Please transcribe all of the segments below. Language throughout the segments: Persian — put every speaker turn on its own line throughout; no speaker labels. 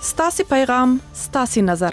ستاسي پیغام ستاسي نظر.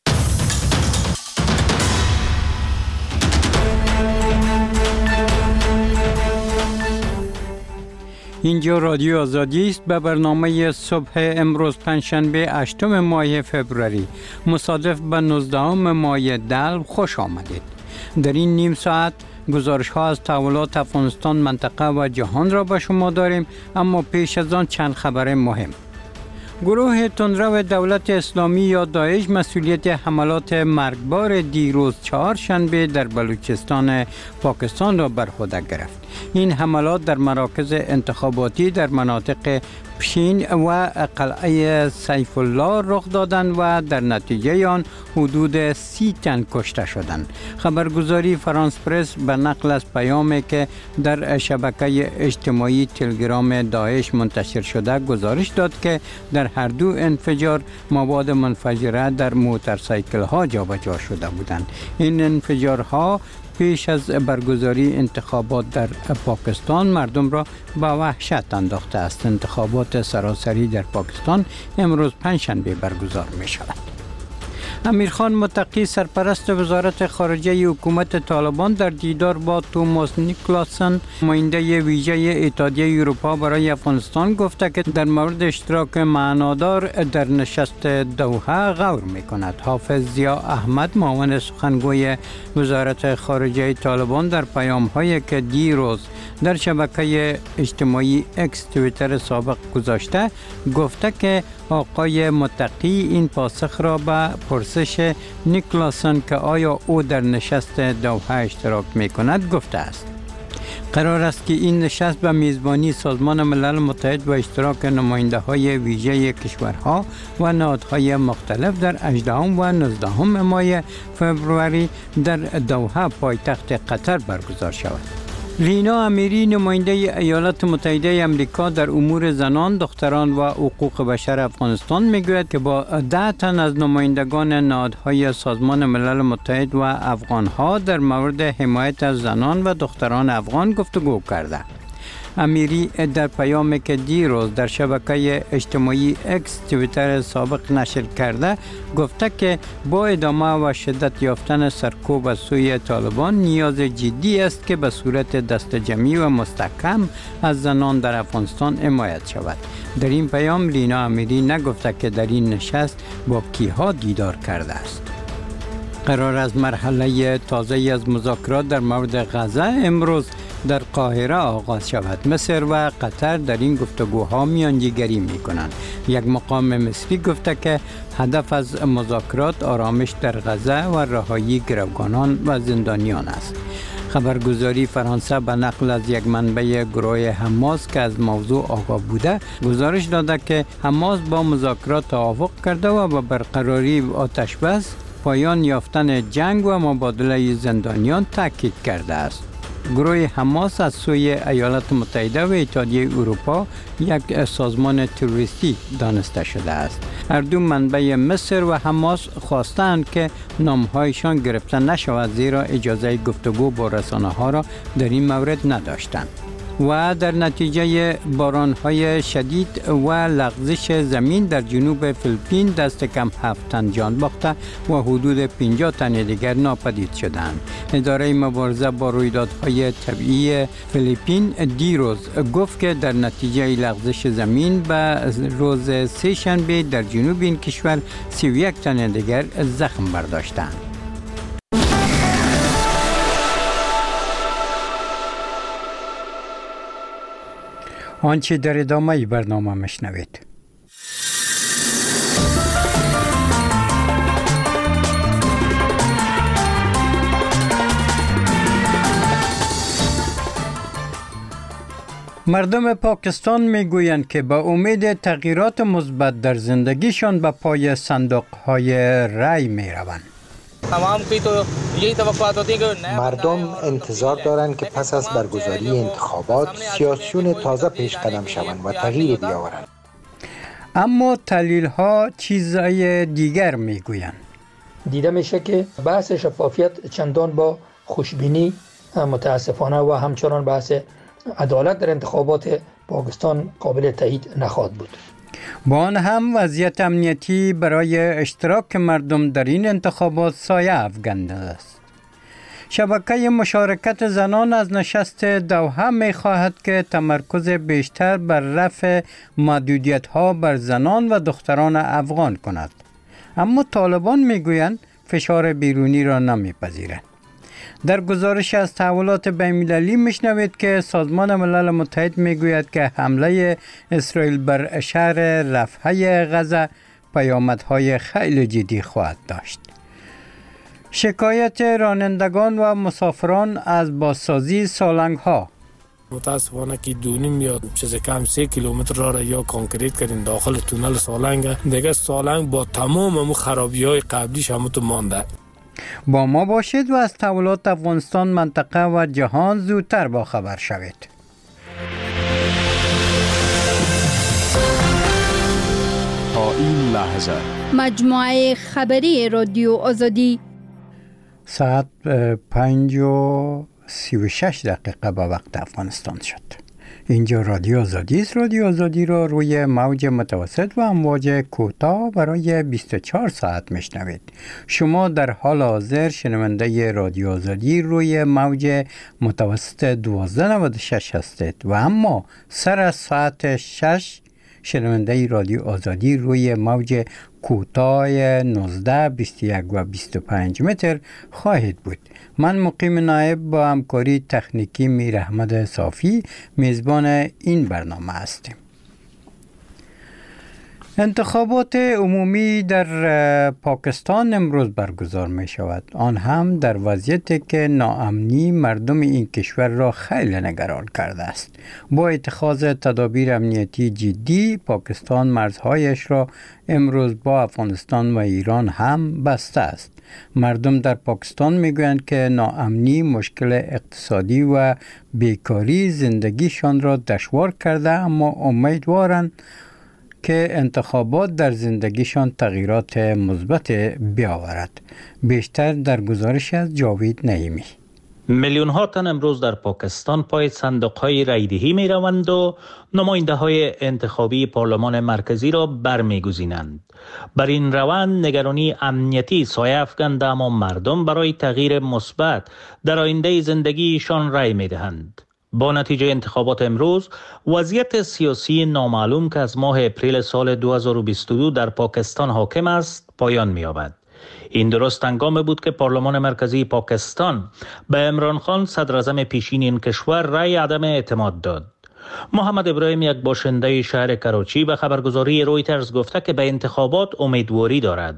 اینجا رادیو آزادی است. به برنامه صبح امروز پنجشنبه 8 ماه فوریه مصادف به 19 ماه دلو خوش آمدید. در این نیم ساعت گزارش ها از تحولات افغانستان، منطقه و جهان را به شما داریم، اما پیش از آن چند خبر مهم. گروه تندرو دولت اسلامی یا داعش مسئولیت حملات مرگبار دیروز چهارشنبه در بلوچستان پاکستان را بر خود گرفت. این حملات در مراکز انتخاباتی در مناطق پشین و قلعه سیف الله رخ دادند و در نتیجه آن حدود 30 تن کشته شدند. خبرگزاری فرانس پرس به نقل از پیامی که در شبکه اجتماعی تلگرام داعش منتشر شده گزارش داد که در هر دو انفجار مواد منفجره در موتورسیکل ها جابجا شده بودند. این انفجارها پیش از برگزاری انتخابات در پاکستان مردم را به وحشت انداخته است. انتخابات سراسری در پاکستان امروز پنجشنبه برگزار می شود. امیرخان متقی سرپرست وزارت خارجه حکومت طالبان در دیدار با توماس نیکلاسن نماینده ویژه اتحادیه اروپا برای افغانستان گفته که در مورد اشتراک معنادار در نشست دوحه غور می‌کند. حافظ ضیا احمد معاون سخنگوی وزارت خارجه طالبان در پیام‌هایی که دیروز در شبکه اجتماعی اکس توییتر سابق گذاشته گفته که آقای متقی این پاسخ را به پرسش نیکلاسن که آیا او در نشست دوحه اشتراک می کند گفته است. قرار است که این نشست به میزبانی سازمان ملل متحد و اشتراک نماینده های ویژه کشورها و نهادهای مختلف در 18 و 19 ماه فوریه در دوحه پایتخت قطر برگزار شود. رینا امیری نماینده ایالات متحده آمریکا در امور زنان، دختران و حقوق بشر افغانستان میگوید که با 10 تن از نمایندگان نهادهای سازمان ملل متحد و افغانها در مورد حمایت از زنان و دختران افغان گفتگو کرده. امیری در پیامی که دیروز در شبکه اجتماعی اکس توییتر سابق نشر کرده گفته که با ادامه و شدت یافتن سرکوب از سوی طالبان نیاز جدی است که به صورت دسته‌جمعی و مستحکم از زنان در افغانستان حمایت شود. در این پیام رینا امیری نگفته که در این نشست با کیها دیدار کرده است. قرار از مرحله تازه از مذاکرات در مورد غزه امروز در قاهره آغاز شود. مصر و قطر در این گفتگوها میانجیگری می کنند. یک مقام مصری گفته که هدف از مذاکرات آرامش در غزه و رهایی گروگانان و زندانیان است. خبرگزاری فرانسه به نقل از یک منبع گروه حماس که از موضوع آگاه بوده گزارش داده که حماس با مذاکرات توافق کرده و به برقراری آتش بس، پایان یافتن جنگ و مبادله زندانیان تاکید کرده است. گروه حماس از سوی ایالات متحده و اتحادیه اروپا یک سازمان تروریستی دانسته شده است. هر دو منبع مصر و حماس خواستند که نامهایشان گرفته نشود زیرا اجازه گفتگو با رسانه‌ها را در این مورد نداشتند. و در نتیجه باران‌های شدید و لغزش زمین در جنوب فیلیپین دست کم 7 تن جان باخته و حدود 50 تن دیگر ناپدید شدند. اداره مبارزه با رویدادهای طبیعی فیلیپین دیروز گفت که در نتیجه لغزش زمین به روز سه شنبه در جنوب این کشور 31 تن دیگر زخم برداشتند. آنچه در ادامه برنامه مشنوید. مردم پاکستان میگویند که با امید تغییرات مثبت در زندگیشان به پای صندوق‌های رای میروند.
مردم انتظار دارند که پس از برگزاری انتخابات سیاسیون تازه پیش قدم شوند و تغییر بیاورند.
اما تحلیل‌ها چیزای دیگر میگویند.
دیده میشه که بحث شفافیت چندان با خوشبینی متاسفانه و همچنان بحث عدالت در انتخابات پاکستان قابل تایید نخواهد بود.
با آن هم وضعیت امنیتی برای اشتراک مردم در این انتخابات سایه افکنده است. شبکه مشارکت زنان از نشست دوحه می خواهد که تمرکز بیشتر بر رفع محدودیت‌ها بر زنان و دختران افغان کند. اما طالبان می گویند فشار بیرونی را نمی پذیرند. در گزارش از تحولات بین‌المللی میشنوید که سازمان ملل متحد میگوید که حمله اسرائیل بر شهر رفح غزه پیامدهای خیلی جدی خواهد داشت. شکایت رانندگان و مسافران از بازسازی سالنگ‌ها.
متاسفانه که 2.5 یا چیز کم 3 کیلومتر را یا کانکریت کردین داخل تونل سالنگ، دیگه سالنگ با تمام خرابی‌های قبلیش هم تو مانده.
با ما باشید و از تحولات افغانستان، منطقه و جهان زودتر با خبر شوید.
تا این لحظه
مجموعه خبری رادیو آزادی
ساعت 5:36 دقیقه به وقت افغانستان شد. اینجا رادیو آزادی است. رادیو آزادی را روی موج متوسط و امواج کوتاه برای 24 ساعت میشنوید. شما در حال حاضر شنونده رادیو آزادی روی موج متوسط 1296 هستید و اما سر از ساعت 6 شنونده رادیو آزادی روی موج کوتاه 19، 21 و 25 متر خواهید بود. من مقیم نایب با همکاری تکنیکی میر احمد صافی میزبان این برنامه هستیم. انتخابات عمومی در پاکستان امروز برگزار می شود. آن هم در وضعیتی که ناامنی مردم این کشور را خیلی نگران کرده است. با اتخاذ تدابیر امنیتی جدی، پاکستان مرزهایش را امروز با افغانستان و ایران هم بسته است. مردم در پاکستان میگویند که ناامنی، مشکل اقتصادی و بیکاری زندگیشان را دشوار کرده، اما امیدوارند که انتخابات در زندگیشان تغییرات مثبت بیاورد. بیشتر در گزارش از جاوید نعیمی.
میلیون ها تن امروز در پاکستان پای صندوق‌های رایدهی می روند و نماینده‌های انتخابی پارلمان مرکزی را برمی‌گزینند. بر این روند نگرانی امنیتی سایه افکنده، اما مردم برای تغییر مثبت در آینده زندگیشان رای می‌دهند. با نتیجه انتخابات امروز، وضعیت سیاسی نامعلوم که از ماه اپریل سال 2022 در پاکستان حاکم است پایان می‌یابد. این درست هنگامی بود که پارلمان مرکزی پاکستان به عمران خان صدراعظم پیشین این کشور رأی عدم اعتماد داد. محمد ابراهیم، یک باشنده شهر کراچی، به خبرگزاری رویترز گفته که به انتخابات امیدواری دارد.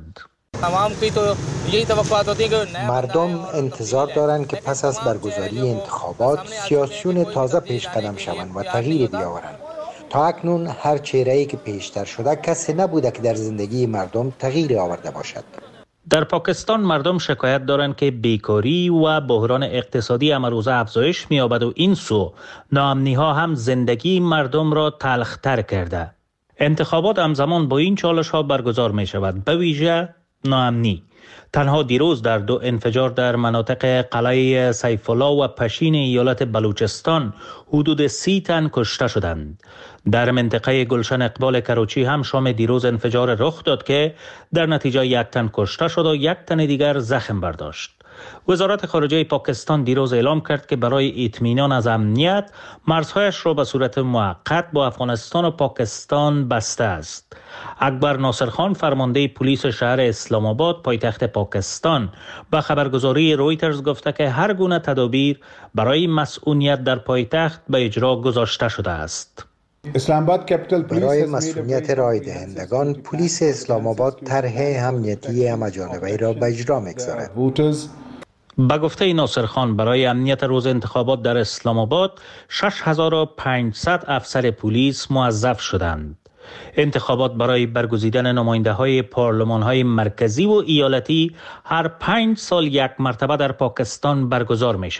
مردم انتظار دارند که پس از برگزاری انتخابات سیاسیون تازه پیش قدم شوند و تغییر بیاورند. تا اکنون هر چهره‌ای که پیشتر شده کسی نبوده که در زندگی مردم تغییر آورده باشد.
در پاکستان مردم شکایت دارند که بیکاری و بحران اقتصادی امروزه افزایش می‌یابد و این سو ناامنی‌ها هم زندگی مردم را تلخ‌تر کرده. انتخابات همزمان با این چالش‌ها برگزار می‌شود، به ویژه ناامنی. تنها دیروز در 2 انفجار در مناطق قلعه سیف الله و پشین ایالت بلوچستان حدود 30 تن کشته شدند. در منطقه گلشن اقبال کراچی هم شام دیروز انفجار رخ داد که در نتیجه 1 تن کشته شد و 1 تن دیگر زخم برداشت. وزارت خارجه پاکستان دیروز اعلام کرد که برای اطمینان از امنیت مرزهایش را به صورت موقت با افغانستان و پاکستان بسته است. اکبر ناصر خان، فرمانده پلیس شهر اسلام آباد پایتخت پاکستان، به خبرگزاری رویترز گفته که هر گونه تدابیر برای مسئولیت در پایتخت به اجرا گذاشته شده است.
برای مسئولیت رای دهندگان، پلیس اسلام آباد طرح امنیتی همه‌جانبه را به اجرا می‌گذارد.
به گفته ناصر خان، برای امنیت روز انتخابات در اسلام آباد 6500 افسر پلیس موظف شدند. انتخابات برای برگزیدن نماینده‌های پارلمان‌های مرکزی و ایالتی هر 5 سال یک مرتبه در پاکستان برگزار می‌شود.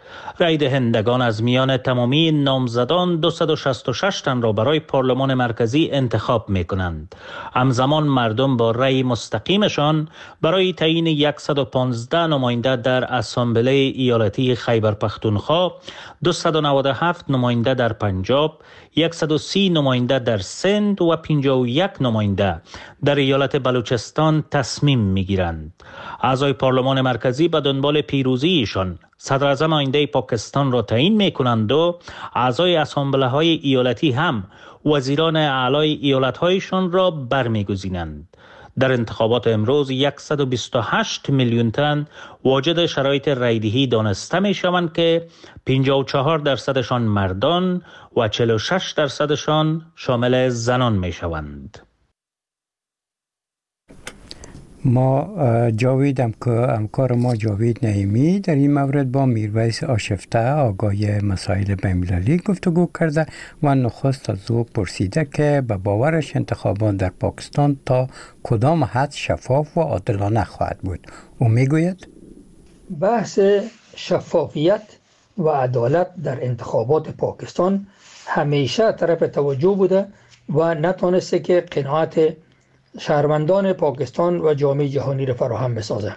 رای دهندگان از میان تمامی نامزدان 266 تن را برای پارلمان مرکزی انتخاب می کنند. همزمان مردم با رای مستقیمشان برای تعیین 115 نماینده در اسامبله ایالتی خیبر پختونخوا، 297 نماینده در پنجاب، 130 نماینده در سند و 51 نماینده در ایالت بلوچستان تصمیم می گیرند. اعضای پارلمان مرکزی به دنبال پیروزیشان صدر اعظم آینده پاکستان را تعیین می کنند و اعضای اسامبله های ایالتی هم وزیران اعلای ایالت هایشان را برمیگزینند. در انتخابات امروز 128 میلیون تن واجد شرایط رایدهی دانسته می شوند که 54% مردان و 46% شامل زنان می شوند.
ما جاویدم که همکار ما جاوید نعیمی در این مورد با میرویس آشفته آگاه مسائل بین‌المللی گفتگو کرده و نخست از او پرسیده که به باورش انتخابات در پاکستان تا کدام حد شفاف و عادلانه خواهد بود. او میگوید
بحث شفافیت و عدالت در انتخابات پاکستان همیشه طرف توجه بوده و نتونسته که قناعت شهروندان پاکستان و جامعه جهانی را فراهم بسازه.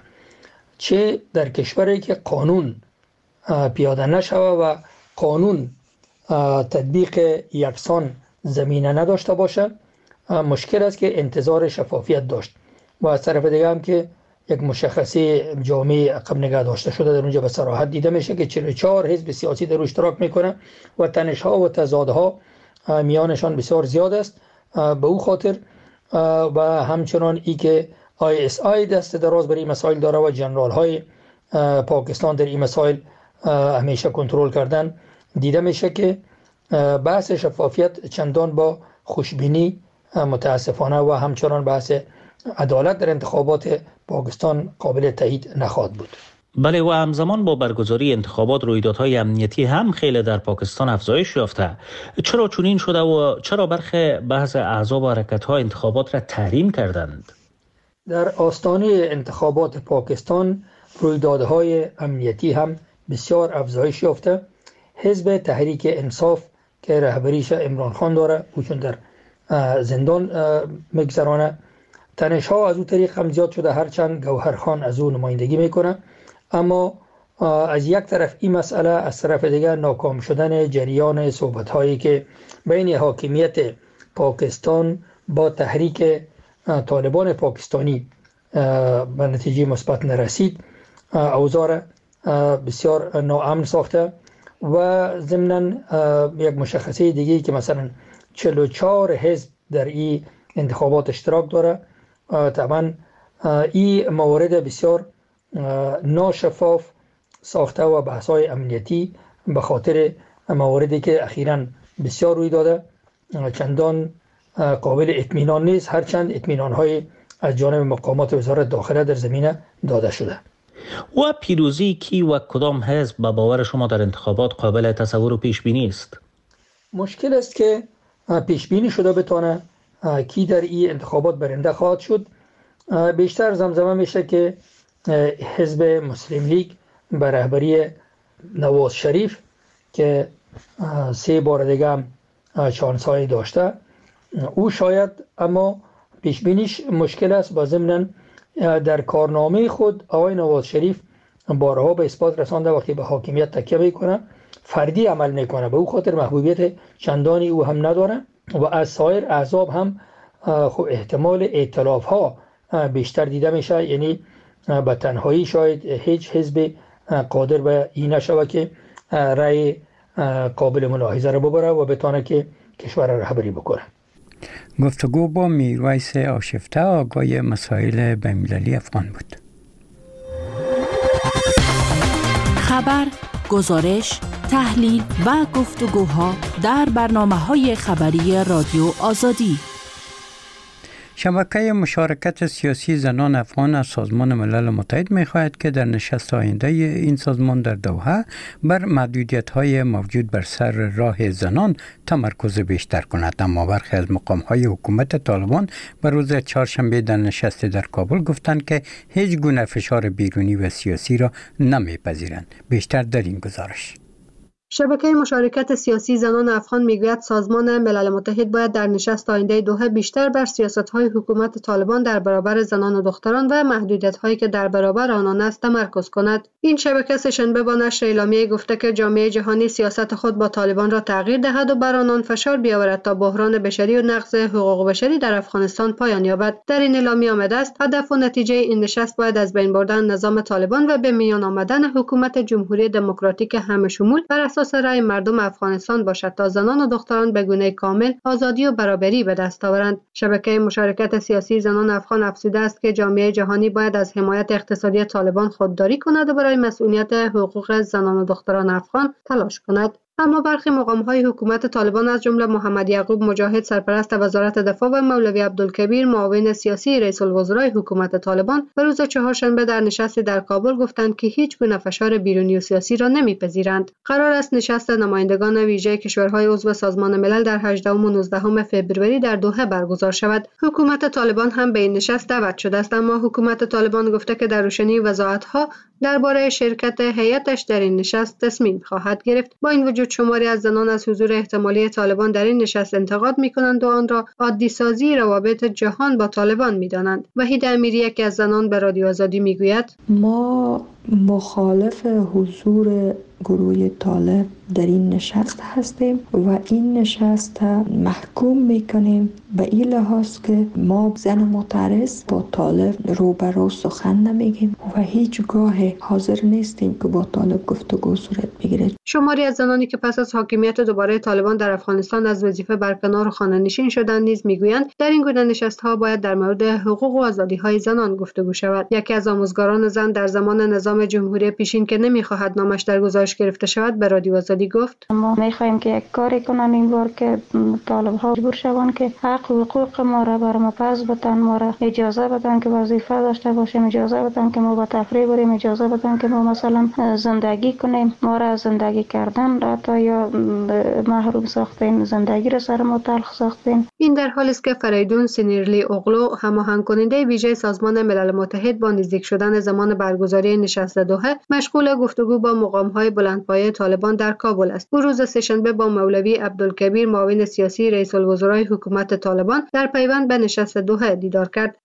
چه در کشوری که قانون پیاده نشوه و قانون تطبیق یکسان زمینه نداشته باشه، مشکل است که انتظار شفافیت داشت و از طرف دیگه هم که یک مشخصه جامعه عقب نگه داشته شده در اونجا به صراحت دیده میشه که 44 حزب سیاسی در اشتراک میکنه و تنش‌ها و تضادها میانشان بسیار زیاد است. به او خاطر و همچنان ای که ISI دست دراز برای مسائل داره و جنرال های پاکستان در این مسائل همیشه کنترل کردن، دیده میشه که بحث شفافیت چندان با خوشبینی متاسفانه و همچنان بحث عدالت در انتخابات پاکستان قابل تایید نخواهد بود.
بله، و همزمان با برگزاری انتخابات رویدادهای امنیتی هم خیلی در پاکستان افزایش یافته. چرا چنین شده و چرا برخی بعض احزاب و حرکت‌ها انتخابات را تحریم کردند؟
در آستانه انتخابات پاکستان رویدادهای امنیتی هم بسیار افزایش یافته. حزب تحریک انصاف که رهبریش عمران خان داره، او چون در زندان مگذرانه، تنش‌ها از او طریق هم زیاد شده، هرچند گوهرخان از او نمایندگی میکنه. اما از یک طرف این مسئله، از طرف دیگر ناکام شدن جریان صحبت‌هایی که بین حاکمیت پاکستان با تحریک طالبان پاکستانی به نتیجه مثبت نرسید، اوضاع بسیار ناامن ساخته و ضمناً یک مشخصه دیگه که مثلا 44 حزب در این انتخابات اشتراک داره. طبعا این موارد بسیار ناشفاف ساخته و بحث‌های امنیتی به خاطر مواردی که اخیراً بسیار روی داده چندان قابل اطمینان نیست، هرچند اطمینان‌های از جانب مقامات وزارت داخله در زمینه داده شده.
و پیروزی کی و کدام حزب به باور شما در انتخابات قابل تصور و پیش بینی است؟
مشکل است که پیش بینی شده بتونه کی در این انتخابات برنده خواهد شد. بیشتر زمزمه میشه که حزب مسلم لیگ به رهبری نواز شریف که 3 بار دیگه هم شانسایی داشته، او شاید، اما پیش بینیش مشکل است. با ضمن در کارنامه خود آقای نواز شریف بارها به اثبات رسانده وقتی به حاکمیت تکیه میکنه فردی عمل میکنه، به او خاطر محبوبیت چندانی او هم نداره و از سایر احزاب هم خب احتمال ائتلاف ها بیشتر دیده میشه. یعنی به تنهایی شاید هیچ حزب قادر به این نشوه که رأی قابل ملاحظه را ببره و بتونه که کشور را رهبری بکنه.
گفتگو با میرویس آشفته آگاه مسائل بین‌المللی افغان بود.
خبر، گزارش، تحلیل و گفتگوها در برنامه‌های خبری رادیو آزادی.
شبکه مشارکت سیاسی زنان افغان از سازمان ملل متحد می‌خواهد که در نشست آینده این سازمان در دوحه بر محدودیت‌های موجود بر سر راه زنان تمرکز بیشتر کند. اما برخی از مقام‌های حکومت طالبان بر روز چهارشنبه در نشست در کابل گفتند که هیچ گونه فشار بیرونی و سیاسی را نمی‌پذیرند. بیشتر در این گزارش.
شبکه مشارکت سیاسی زنان افغان میگوید سازمان ملل متحد باید در نشست آینده دوحه بیشتر بر سیاست‌های حکومت طالبان در برابر زنان و دختران و محدودیت‌هایی که در برابر آنان است تمرکز کند. این شبکه سه‌شنبه با نشر اعلامیه گفته که جامعه جهانی سیاست خود با طالبان را تغییر دهد و بر آنان فشار بیاورد تا بحران بشری و نقض حقوق بشری در افغانستان پایان یابد. در این اعلامیه آمده است هدف و نتیجه این نشست باید از بین بردن نظام طالبان و به میان آمدن حکومت جمهوری دموکراتیک همه شمول بر اساس رأی مردم افغانستان باشد تا زنان و دختران به گونه کامل آزادی و برابری به دست آورند. شبکه مشارکت سیاسی زنان افغان افزوده است که جامعه جهانی باید از حمایت اقتصادی طالبان خودداری کند و برای مسئولیت حقوق زنان و دختران افغان تلاش کند. اما برخی مقام‌های حکومت طالبان از جمله محمد یعقوب مجاهد سرپرست وزارت دفاع و مولوی عبدالکبیر معاون سیاسی رئیس الوزرای حکومت طالبان به روز چهارشنبه در نشستی در کابل گفتند که هیچ گونه فشار بیرونی و سیاسی را نمی‌پذیرند. قرار است نشست نمایندگان ویژه کشورهای عضو سازمان ملل در 18 و 19 فوریه در دوحه برگزار شود. حکومت طالبان هم به این نشست دعوت شده است، اما حکومت طالبان گفته که در روشنی وضاحت‌ها درباره شرکت هیئتش در این نشست تصمیم خواهد گرفت. با این وجود شماری از زنان از حضور احتمالی طالبان در این نشست انتقاد می‌کنند و آن را عادی سازی روابط جهان با طالبان می‌دانند. وحید امیری یکی از زنان به رادیو آزادی می‌گوید
ما مخالف حضور گروه طالب در این نشست هستیم و این نشست محکوم میکنیم به این لحاظ که ما زن معترض با طالب روبرو سخن نمیگیم و هیچگاه حاضر نیستیم که با طالب گفتگو صورت بگیره.
شماری از زنانی که پس از حاکمیت دوباره طالبان در افغانستان از وظیفه برکنار و خانه‌نشین شدند نیز میگویند در این گونه نشست‌ها باید در مورد حقوق و آزادی‌های زنان گفتگو شود. یکی از آموزگاران زن در زمان نظام جمهوری پیشین که نمی‌خواهد نامش در گزارش گرفته شود به رادیو آزادی گفت:
ما می‌خواهیم که یک کاری کنن این بار که طالب‌ها مجبور شوند که حق و حقوق ما را بر ما پس بدن، ما را اجازه بدن که وظیفه داشته باشیم، اجازه بدن که ما با تفریح بریم، اجازه بدن که ما مثلا زندگی کنیم. ما را زندگی کردن حتی یا محروم ساختین، زندگی را سر ما تلخ ساختین.
این در حالی است که فریدون سینیرلی اوغلو هماهنگ کننده ویژه سازمان ملل متحد با نزدیک شدن زمان برگزاری نشست دوحه مشغول گفتگو با مقام‌های بلندپایه طالبان در کابل است. او روز سه‌شنبه با مولوی عبدالکبیر معاون سیاسی رئیس الوزرای حکومت طالبان در پیوند به نشست دوحه دیدار کرد.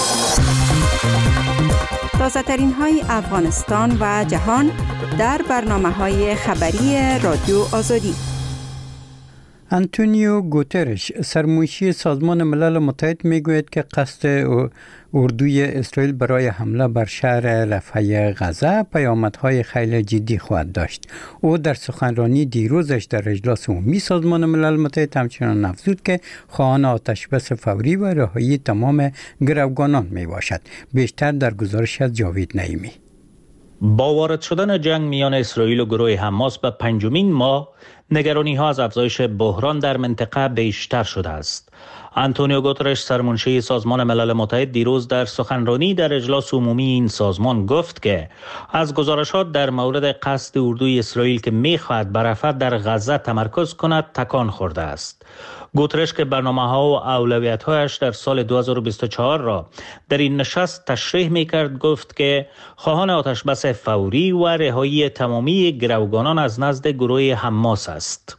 تازه‌ترین های افغانستان و جهان در برنامه‌های خبری رادیو آزادی.
آنتونیو گوترش سرمنشی سازمان ملل متحد میگوید که قصد اردوی اسرائیل برای حمله بر شهر رفح غزه پیامدهای خیلی جدی خواهد داشت. او در سخنرانی دیروزش در اجلاس عمومی سازمان ملل متحد همچنان افزود که خواهان آتشبس فوری و رهایی تمام گروگانان می باشد. بیشتر در گزارش از جاوید نعیمی.
با وارد شدن جنگ میان اسرائیل و گروه حماس به پنجمین ماه، نگرانی ها از افزایش بحران در منطقه بیشتر شده است. آنتونیو گوترش سرمنشی سازمان ملل متحد دیروز در سخنرانی در اجلاس عمومی این سازمان گفت که از گزارشات در مورد قصد اردوی اسرائیل که می‌خواهد بر رفح در غزه تمرکز کند تکان خورده است. گوترش که برنامه‌ها و اولویت‌هایش در سال 2024 را در این نشست تشریح می‌کرد گفت که خواهان آتشبس فوری و رهایی تمامی گروگانان از نزد گروه حماس است.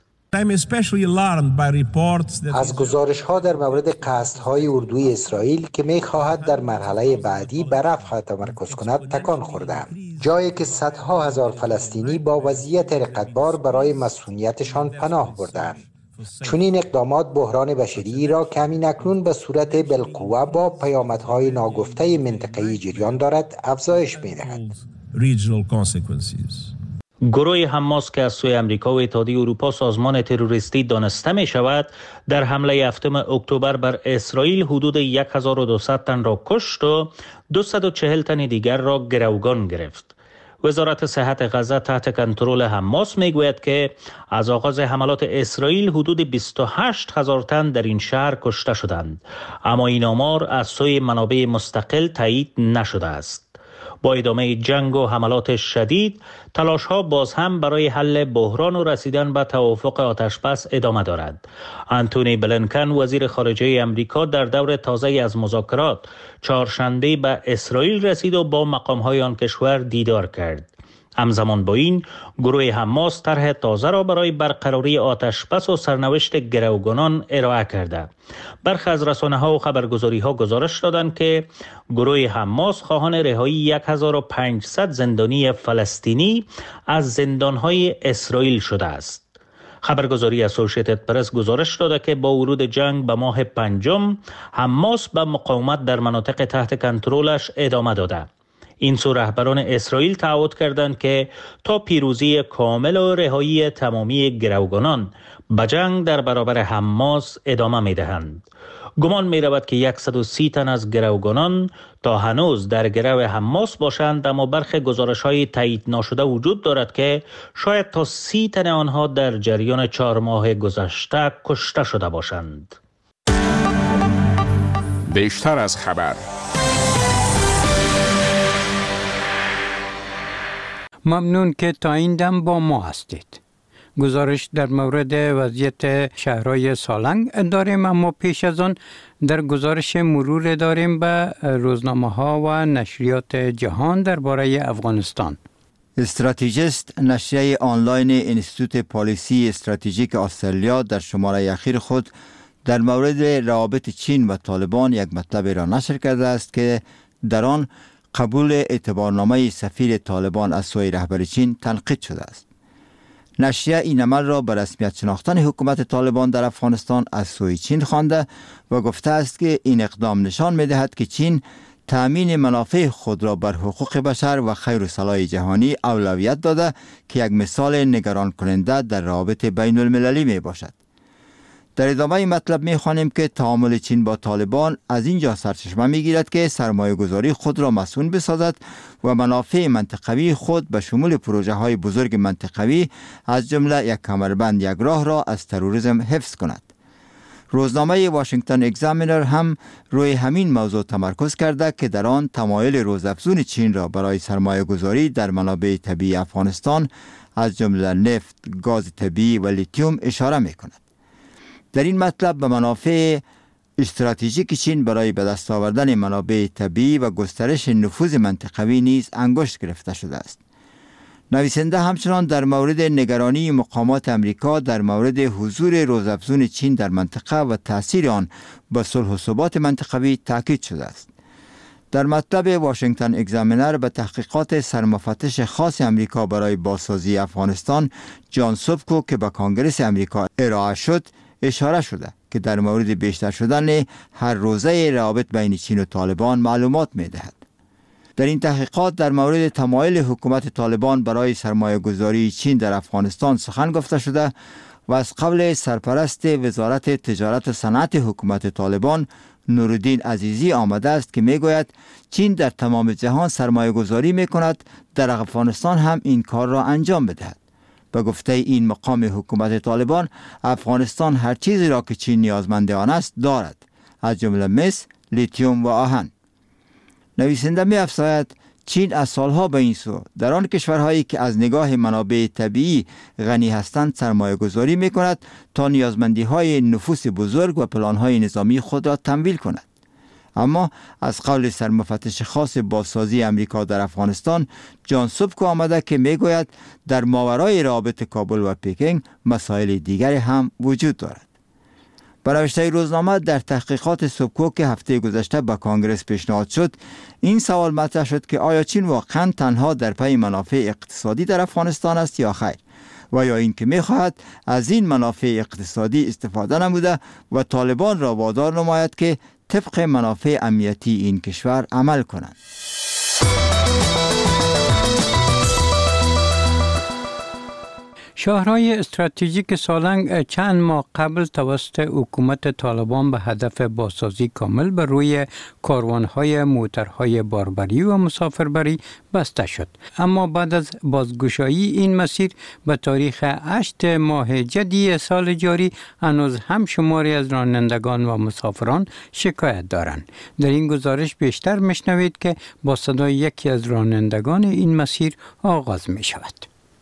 از گزارش‌ها در مورد قصدهای اردوی اسرائیل که می‌خواهد در مرحله بعدی بر رفح تمرکز کند تکان خورده‌ام، جایی که صدها هزار فلسطینی با وضعیت رقتبار برای مسکونیتشان پناه بردند. چون این اقدامات بحران بشری را کمی اکنون به صورت بالقوه با پیامدهای ناگفته منطقه‌ای جریان دارد افزایش می‌دهد.
گروه حماس که از سوی امریکا و اتحادیه اروپا سازمان تروریستی دانسته می شود، در حمله 7 اکتبر بر اسرائیل حدود 1200 تن را کشت و 240 تن دیگر را گروگان گرفت. وزارت صحت غزه تحت کنترل حماس میگوید که از آغاز حملات اسرائیل حدود 28,000 تن در این شهر کشته شدند، اما این آمار از سوی منابع مستقل تایید نشده است. با ادامه جنگ و حملات شدید، تلاش‌ها باز هم برای حل بحران و رسیدن به توافق آتشبس ادامه دارد. آنتونی بلینکن وزیر خارجه امریکا در دور تازه از مذاکرات چهارشنبه به اسرائیل رسید و با مقام‌های آن کشور دیدار کرد. همزمان با این، گروه حماس طرح تازه را برای برقراری آتشبس و سرنوشت گروگانان ارائه کرده. برخی از رسانه‌ها و خبرگزاری‌ها گزارش دادند که گروه حماس خواهان رهایی 1500 زندانی فلسطینی از زندان‌های اسرائیل شده است. خبرگزاری اسوسییتد پرس گزارش داده که با ورود جنگ به ماه پنجم، حماس به مقاومت در مناطق تحت کنترلش ادامه داده. این سو رهبران اسرائیل تعهد کردند که تا پیروزی کامل و رهایی تمامی گروگانان به جنگ در برابر حماس ادامه می دهند. گمان می رود که 130 تن از گروگانان تا هنوز در گرو حماس باشند، اما برخی گزارش‌های تایید ناشده وجود دارد که شاید تا 30 تن آنها در جریان 4 ماه گذشته کشته شده باشند.
بیشتر از خبر.
ممنون که تا این دم با ما هستید. گزارش در مورد وضعیت شهرهای سالنگ داریم، اما پیش از آن در گزارش مرور داریم به روزنامه ها و نشریات جهان درباره افغانستان.
استراتژیست نشریه آنلاین انستیتوت پالیسی استراتژیک استرالیا در شماره اخیر خود در مورد روابط چین و طالبان یک مطلب را نشر کرده است که در آن قبول اعتبارنامه سفیر طالبان از سوی رهبر چین تنقید شده است. نشریه این عمل را به رسمیت شناختن حکومت طالبان در افغانستان از سوی چین خوانده و گفته است که این اقدام نشان می‌دهد که چین تأمین منافع خود را بر حقوق بشر و خیر و صلاح جهانی اولویت داده که یک مثال نگران کننده در روابط بین المللی می باشد. در ادامه مطلب می خوانیم که تعامل چین با طالبان از اینجا سرچشمه می گیرد که سرمایه گذاری خود را مسئول بسازد و منافع منطقوی خود به شمول پروژه های بزرگ منطقوی از جمله یک کمربند یک راه را از تروریسم حفظ کند. روزنامه واشنگتن اگزامینر هم روی همین موضوع تمرکز کرده که در آن تمایل روزافزون چین را برای سرمایه گذاری در منابع طبیعی افغانستان از جمله نفت، گاز طبیعی و لیتیوم اشاره می کند. در این مطلب به منافع استراتژیک چین برای به دست آوردن منابع طبیعی و گسترش نفوذ منطقوی نیز انگشت گرفته شده است. نویسنده همچنان در مورد نگرانی مقامات امریکا در مورد حضور روزافزون چین در منطقه و تأثیر آن به صلح و ثبات منطقوی تاکید شده است. در مطلب واشنگتن اگزامینر به تحقیقات سرمفتش خاص امریکا برای بازسازی افغانستان جان سوبکو که به کنگره امریکا ارائه شد اشاره شده که در مورد بیشتر شدن هر روزه روابط بین چین و طالبان معلومات می دهد. در این تحقیقات در مورد تمایل حکومت طالبان برای سرمایه گذاری چین در افغانستان سخن گفته شده و از قبل سرپرست وزارت تجارت و صنعت حکومت طالبان نورالدین عزیزی آمده است که می گوید چین در تمام جهان سرمایه گذاری می کند، در افغانستان هم این کار را انجام بدهد. به گفته این مقام حکومت طالبان، افغانستان هر چیزی را که چین نیازمند آن است دارد، از جمله مس، لیتیوم و آهن. نویسنده می افزاید چین از سالها به این سو در آن کشورهایی که از نگاه منابع طبیعی غنی هستند سرمایه گذاری می کند تا نیازمندی های نفوس بزرگ و پلان های نظامی خود را تمویل کند. اما از قول سرمفتش خاص بازسازی امریکا در افغانستان جان سوبکو آمده که می گوید در ماورای روابط کابل و پکینگ مسائل دیگری هم وجود دارد. برنوشته روزنامه در تحقیقات سوبکو که هفته گذشته به کانگرس پیشنهاد شد، این سوال مطرح شد که آیا چین واقعا تنها در پی منافع اقتصادی در افغانستان است یا خیر، و یا اینکه می‌خواهد از این منافع اقتصادی استفاده نموده و طالبان را وادار نماید که طبق منافع امنیتی این کشور عمل کنند.
شهرهای استراتژیک سالنگ چند ماه قبل توسط حکومت طالبان به هدف بازسازی کامل بر روی کاروانهای موترهای باربری و مسافربری بسته شد. اما بعد از بازگشایی این مسیر به تاریخ 8 ماه جدی سال جاری هنوز هم شماری از رانندگان و مسافران شکایت دارند. در این گزارش بیشتر میشنوید که با صدای یکی از رانندگان این مسیر آغاز می شود.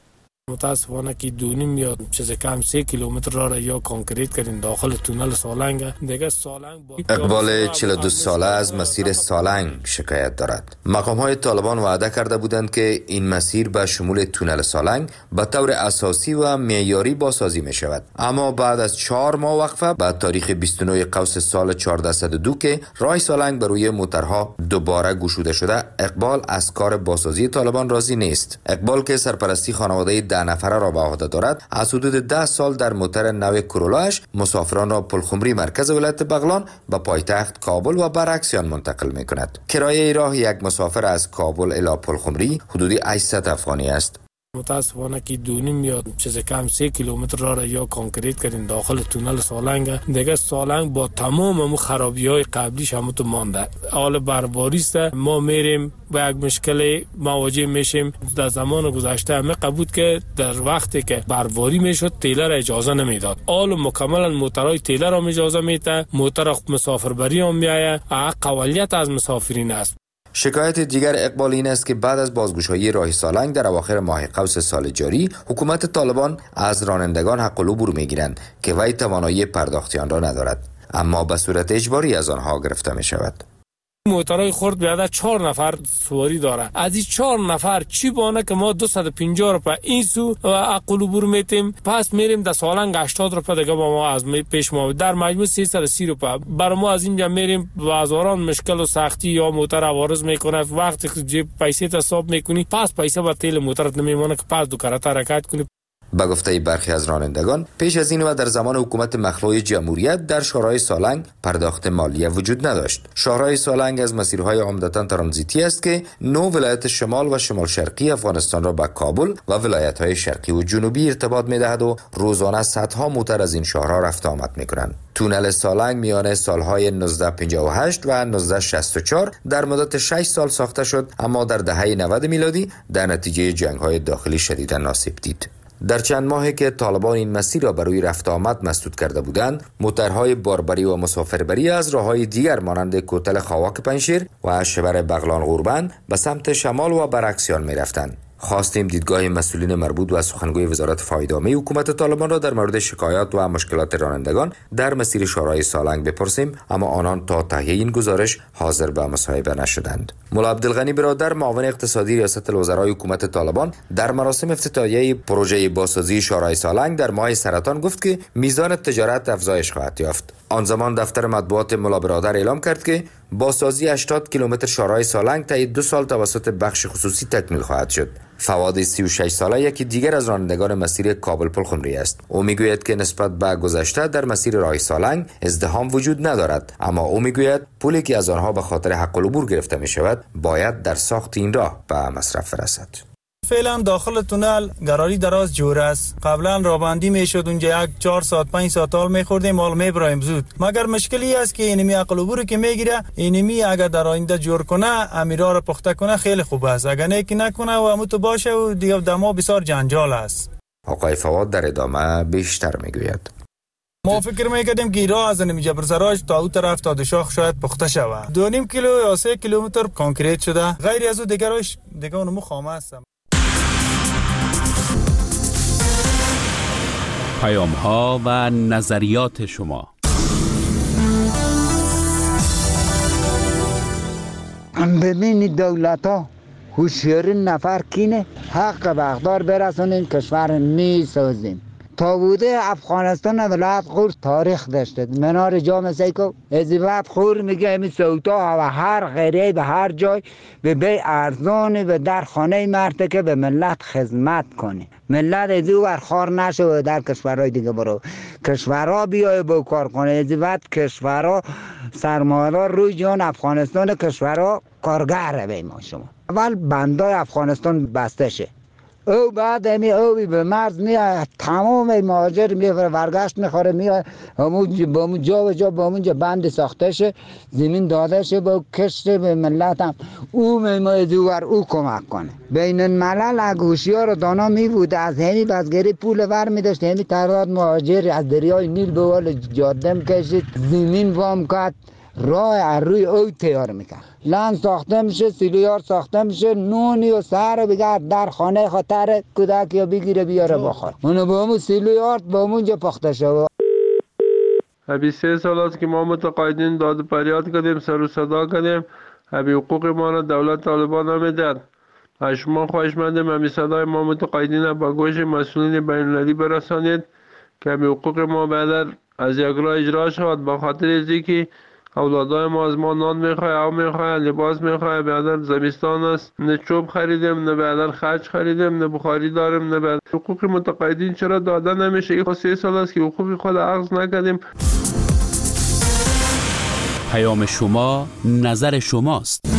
متاسفانه که 2.5 یا چیز کم 3 کیلومتر را یا کانکریت کردن داخل تونل سالنگ. دیگه سالنگ
اقبال 42 ساله از مسیر سالنگ شکایت دارد. مقام‌های طالبان وعده کرده بودند که این مسیر به شمول تونل سالنگ به طور اساسی و معیاری بازسازی می شود. اما بعد از 4 ماه وقفه به تاریخ 29 قوس سال 1402 که راه سالنگ بر روی موترها دوباره گشوده شده، اقبال از کار بازسازی طالبان راضی نیست. اقبال که سرپرستی خانواده 10 نفره را به عهده دارد، از حدود 10 سال در موتر نو کرولاش مسافران را پلخمری مرکز ولایت بغلان به پایتخت کابل و برعکسیان منتقل می کند. کرایه راه یک مسافر از کابل الی پلخمری حدودی 800 افغانی است.
متاسفانه که 2.5 یا چیز کم 3 کیلومتر را یا کانکریت کردن داخل تونل سالنگ. دیگه سالنگ با تمام خرابی‌های قبلیش هم تو مانده. حال بارباری است. ما میریم با یک مشکل مواجه میشیم. در زمان گذشته همه قبول که در وقتی که بارباری میشد تیلر اجازه نمیداد. حال مکملا موترهای تیلر را اجازه میده. موتر مسافربری هم میآید. اقلیت از مسافرین است.
شکایت دیگر اقبال این است که بعد از بازگشایی راه سالنگ در اواخر ماه قوس سال جاری، حکومت طالبان از رانندگان حق العبور میگیرند که وی توانایی پرداخت آن را ندارد، اما به صورت اجباری از آنها گرفته می شود.
موترهای خرد بیاده 4 نفر سواری داره. از این 4 نفر چی بانه که ما 250 روپیه این سو و عقل عبور میتیم، پس میریم در سالنگ 80 روپیه دیگه با ما از پیش ما در مجموع 330 روپیه. برای ما از اینجا میریم بازاران مشکل و سختی یا موتر عوارض میکنه، وقتی که جیب پیسه حساب میکنی پس پیسه با تیل موترت نمیمونه که پس دو کرات حرکت کنی.
به گفته برخی از رانندگان، پیش از این و در زمان حکومت مخلوع جمهوریت در شهرهای سالنگ پرداخت مالیه وجود نداشت. شهرهای سالنگ از مسیرهای عمدتاً ترانزیتی است که 9 ولایت شمال و شمال شرقی افغانستان را به کابل و ولایت‌های شرقی و جنوبی ارتباط می‌دهد و روزانه صدها موتر از این شهرها رفت آمد می‌کنند. تونل سالنگ میان سالهای 1958 و 1964 در مدت 6 سال ساخته شد، اما در دهه 90 میلادی در نتیجه جنگ‌های داخلی شدیداً آسیب دید. در چند ماهی که طالبان این مسیر را برای رفت آمد مسدود کرده بودند، موترهای باربری و مسافربری از راههای دیگر مانند کوتل خواک پنشیر و شبر بغلان غوربند به سمت شمال و برعکسیان می رفتند. خواستیم دیدگاه مسئولین مربوط و سخنگوی وزارت فایده‌عامه حکومت طالبان را در مورد شکایات و مشکلات رانندگان در مسیر شهرهای سالنگ بپرسیم، اما آنان تا تهیه این گزارش حاضر به مصاحبه نشدند. مولا عبدالغنی برادر، معاون اقتصادی ریاست الوزرای حکومت طالبان، در مراسم افتتاحیه پروژه بازسازی شهرهای سالنگ در ماه سرطان گفت که میزان تجارت افزایش خواهد یافت. آن زمان دفتر مطبوعات مولا برادر اعلام کرد که بازسازی 80 کیلومتر شهرهای سالنگ طی 2 سال توسط بخش خصوصی تکمیل خواهد شد. فواد 36 ساله یکی دیگر از رانندگان مسیر کابل پلخمری است. او میگوید که نسبت به گذشته در مسیر راه سالنگ ازدحام وجود ندارد، اما او میگوید پولی که از آنها به خاطر حق العبور گرفته می شود باید در ساخت این راه به مصرف برسد.
فعلا داخل تونل قراری دراز جور است. قبلا رابندی میشد اونجا 4 ساعت 5 ساعت حال میخوردیم، مال میبرایم زود. مگر مشکلی است که اینمی عقل عبور که میگیره، اینمی اگر در آینده جور کنه، امیرا رو پخته کنه خیلی خوب است. اگر نه که نکنه و همون باشه و دیگه دما بسیار جنجال است.
آقای فواد در ادامه بیشتر میگوید.
ما فکر میکردیم که راه از نمی جبر سراج تا اون طرف تا دشاخ شاید پخته شود. 2.5 کیلو یا 3 کیلومتر کانکریت شده. غیر از اون دیگه اونمو خامه است.
پیام ها و نظریات شما.
ببینید دولت ها هوشیاری نفر کینه، حق بغدار برسونیم، کشور می سازیم. تا بوده افغانستان ولایت خور تاریخ داشته. منار جام سیکو ازیوت خور میگه امی سوتا و هر غیره به هر جای به بی ارزانی و در خانه مرده که به ملت خدمت کنه. ملت ازیو برخار نشه و در کشورهای دیگه برو. کشورها بیای با کار کنه. ازیوت کشورها سرمایه‌دار روی جان افغانستان کشورها کارگر به ما شما. اول بندای افغانستان بسته شه. او بعد همی اوی به مرز میاد، تمام مهاجر میفره ورگشت میخوره میاد همون جا و جا با اونجا بند ساخته شه، زمین داده شه با کشت به ملت هم او میمای دوار او کمک کنه. بین الملل اگوشیار دانا می بود از همی بزگری پول ور می داشت، همی تعداد مهاجر از دریای نیل به ول جاده کشید، زمین وام کرد، راه روی او تیار میکرد. لند ساخته میشه، سیلیار ساخته میشه، نونی و سر بگرد در خانه خاطر کودک یا بگیره بیاره بخور. اونو با همون سیلیار با همونجا پخته شد.
23 سال است که ما متقاعدین داد فریاد کردیم، سر و صدا کردیم، حقوق ما را دولت طالبان نمیداد. از شما خواهشمندیم همین صدای ما متقاعدین با گوش مسئولین بین‌المللی برسانید که حقوق ما بعد از یک راه اجرا شود، با خاطر اینکه اولادای ما از ما نان میخواه، آب میخواه، لباس میخواه. بعدا زمستان است، نه چوب خریدیم، نه بعدا خرج خریدیم، نه بخاری داریم، نه بعد حقوق متقاعدین چرا داده نمیشه؟ این 3 سال است که حقوق خود اخذ نکردیم.
پیام شما، نظر شماست.